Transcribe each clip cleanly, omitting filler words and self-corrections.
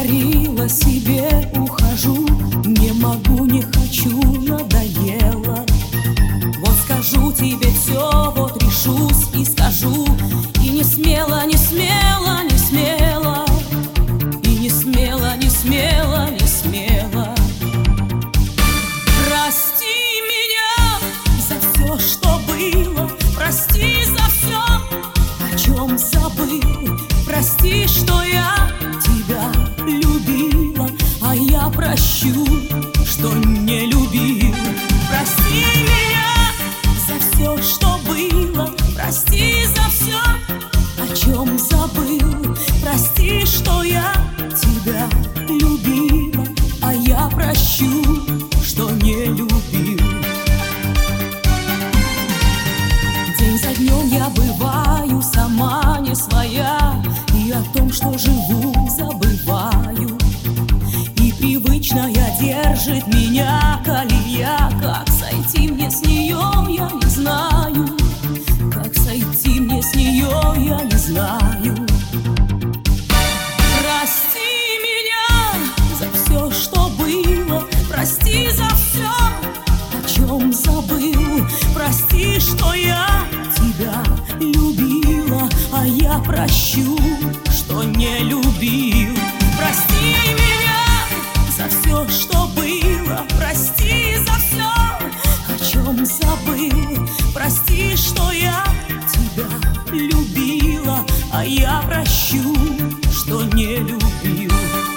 говорила себе, ухожу, не могу, не хочу, надоело. Вот скажу тебе все, вот решусь и скажу, и не смело, не смело, не смело, и не смело, не смело, не смело. Прости меня за все, что было, прости за все, о чем забыл. Прости, что я тебя любила, а я прощу, что не любил. Прости меня за все, что было, прости за все, о чем забыл. Прости, что я тебя любила, а я прощу, что не любил. День за днем я бываю сама не своя, и о том, что живу, забываю. И привычная держит меня колея. Как сойти мне с нее, я не знаю. Как сойти мне с нее, я не знаю. Прости меня за все, что было, прости за все, о чем забыл. Прости, что я тебя любила, а я прощу, что не любил. Прости меня за все, что было, прости за все, о чем забыл. Прости, что я тебя любила, а я прощу, что не любил.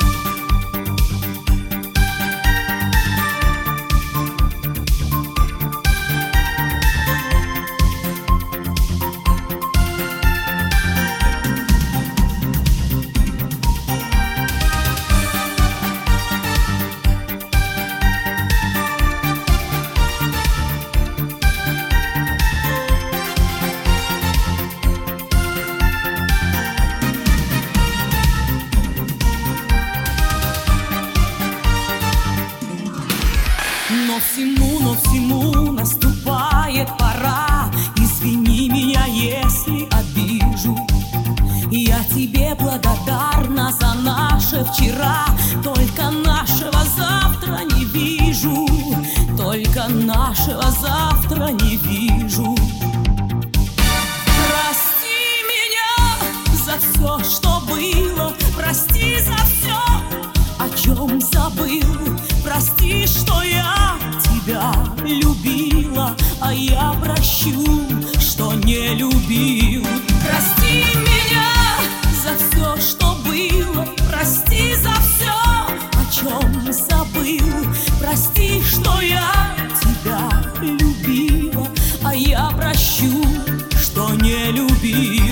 Но всему наступает пора. Извини меня, если обижу. Я тебе благодарна за наше вчера, только нашего завтра не вижу. Только нашего завтра не вижу. Прости меня за все, что было, прости за все, о чем забыл. Прости, что я тебя любила, а я прощу, что не любил. Прости меня за все, что было, прости за все, о чем забыл. Прости, что я тебя любила, а я прощу, что не любил.